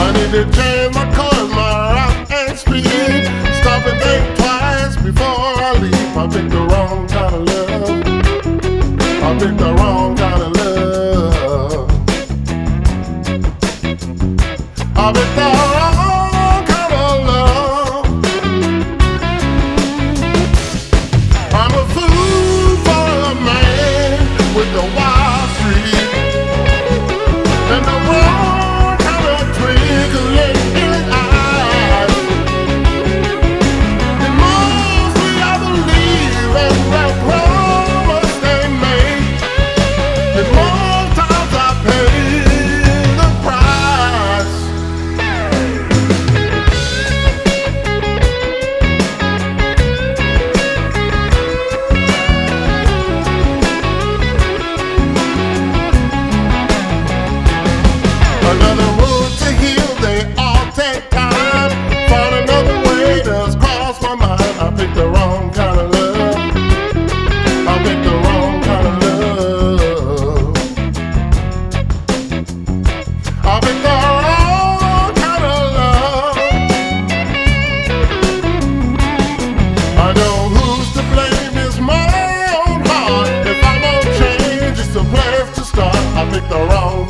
need to change my colors, my rock and speed. Stop and think twice before I leave. I picked the wrong kind of love. I picked the wrong kind of love. I picked the wrong kind of love. I'm a fool for a man with the wild street and the wrong kind of twinkle in his eyes. And mostly I believe in that promise they made. And more times I pay the price. Another road to heal, they all take time. Find another way does cross my mind. I picked the wrong kind of love. I picked the wrong kind of love. I picked the wrong kind of love. I know who's to blame, it's my own heart. If I don't change, it's a place to start. I picked the wrong